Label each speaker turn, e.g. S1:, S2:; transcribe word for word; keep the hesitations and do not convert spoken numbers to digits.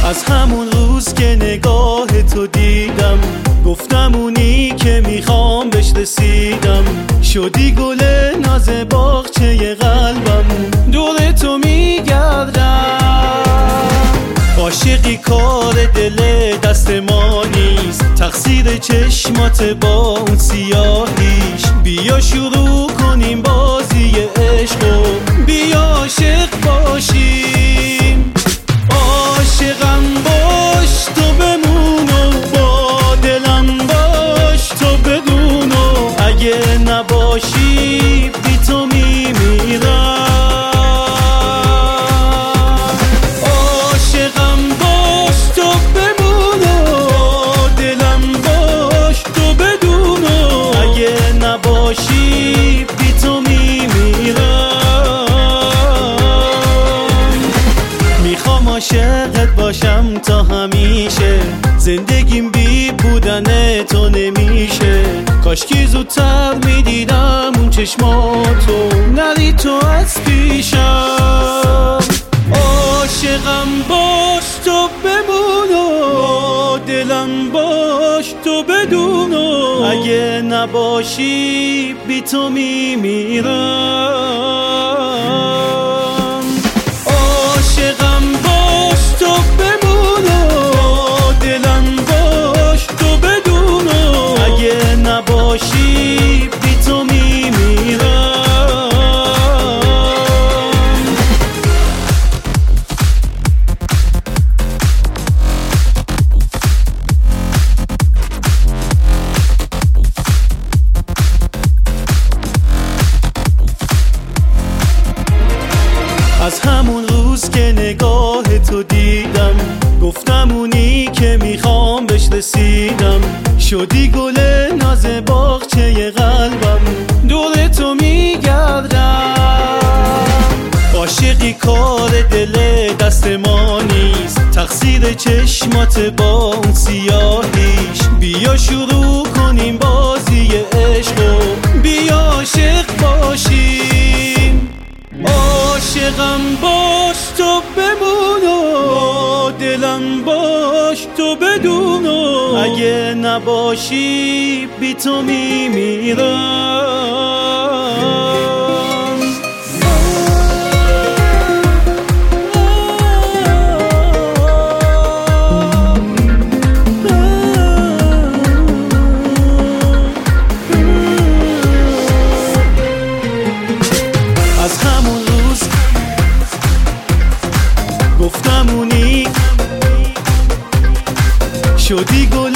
S1: از همون روز که نگاه تو دیدم، گفتم اونی که میخوام بهش رسیدم. شدی گل ناز باغچه قلبم، دور تو میگردم. عاشقی کار دل دست ما نیست، تقصیر چشمات با اون سیاهیش. بیا شروع کنیم بازی عشق و بیا عاشق باشیم. عاشقم باش تو بمون و با دلم باش تو بدون و اگه نباشی بی تو میمیرم. عاشقم باش تو بمون و دلم باش تو بدون و اگه نباشی بی تو میمیرم. میخوام عاشقت باشم تا همیشه، زندگیم بی بودن تو نمیشه. کاشکی زودتر میدیدم اون چشماتو، نری تو از پیشم. عاشقم باش تو بمون و دلم باش تو بدون و اگه نباشی بی تو میمیرم. عاشقم باش تو بمون و دلم باش تو بدون و اگه نباشی بی تو میمیرم. از همون روز که نگاه تو دیدم، گفتم اونی که میخوام بهش رسیدم. شدی گل ناز باغچه قلبم، دور تو میگردم. عاشقی کار دل دست ما نیست، تقصیر چشمات با اون سیاهیش. بیا شروع کنیم بازی عشق و بیا عاشق باشیم. عاشقم باش تو بمون و دلم باش تو بدون و اگه نباشی بی تو میمیرم. از همون روز گفتم اونی شدی گل